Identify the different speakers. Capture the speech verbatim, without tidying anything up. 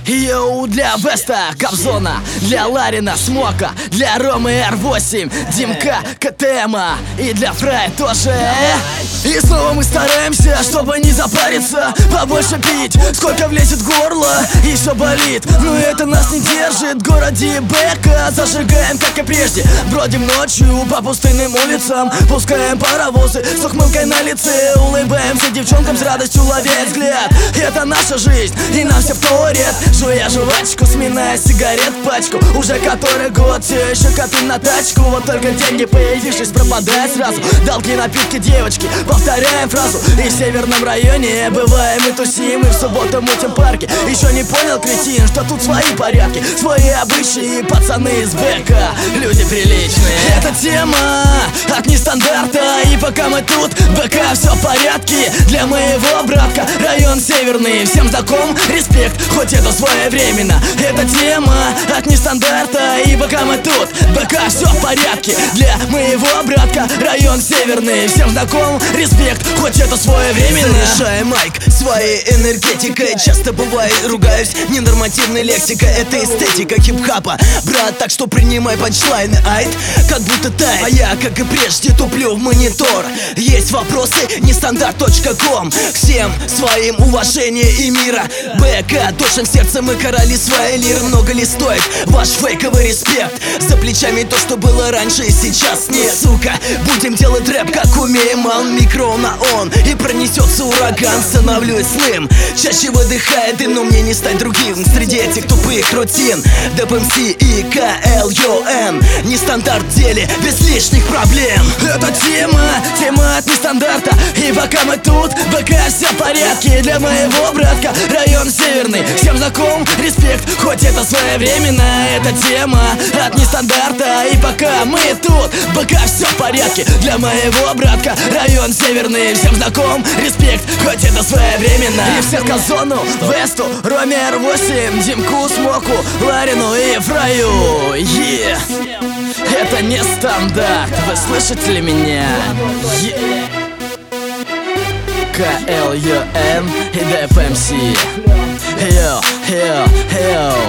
Speaker 1: Йоу, для Веста, Кобзона, для Ларина, Смока, для Ромы эр восемь, Димка, КТМа и для Фрая тоже. И снова мы стараемся, чтобы не запариться, побольше пить, сколько влезет в горло, и все болит. Но это нас не держит, в городе Бека зажигаем, как и прежде. Бродим ночью по пустынным улицам, пускаем паровозы с ухмылкой на лице, улыбаемся девчонкам с радостью, ловя взгляд. Это наша жизнь, и нам все вторят, жуя жвачку, сминая сигарет пачку. Уже который год все еще копим на тачку, вот только деньги, появившись, пропадают сразу. Долги, напитки, девочки, повторяем фразу. И в северном районе бываем и тусим, и в субботу мутим парки. Еще не понял, кретин, что тут свои порядки, свои обычаи, пацаны из Бека, люди приличные. Эта тема от нестандарта, и пока мы тут, Бека, все в порядке. Для моего братка район северный, всем знаком, респект, хоть это своевременно. Эта тема от нестандарта, и пока мы тут, Бека, все в порядке. Для моего братка район северный, всем знаком, респект, хоть это своевременно.
Speaker 2: Заряжаю майк своей энергетикой, часто бывает ругаюсь ненормативной лексикой. Это эстетика хип-хапа, брат, так что принимай панчлайны, айт, как будто тай. А я, как и прежде, туплю в монитор. Есть вопросы, нестандарт точка ком. Всем своим уважение и мира. БК, душем сердцем и короли своей лиры. Много ли стоит ваш фейковый респект? За плечами то, что было раньше и сейчас нет. Сука, будем делать рэп, как умеем. Он микро на он, и пронесется ураган. Становлюсь злым, чаще выдыхает дым, но мне не стать другим среди этих тупых рутин. ДПМС и КЛЮН, нестандарт в деле, без лишних проблем.
Speaker 1: Это тема, тема от нестандарта, и пока мы тут, Бека, все в порядке. Для моего братка район северный, всем знаком, респект, хоть это своевременно. Это тема от нестандарта, и пока мы тут, Бека, все в порядке. Для моего братка район северный, всем знаком, респект, хоть это своевременно. И всех Кобзону, Весту, Роме эр восемь, Димку, Смоку, Ларину и Фраю. Yeah. Это не стандарт, вы слышите ли меня? Yeah. КЛЮН и ДПМС. Йо, йо, йо.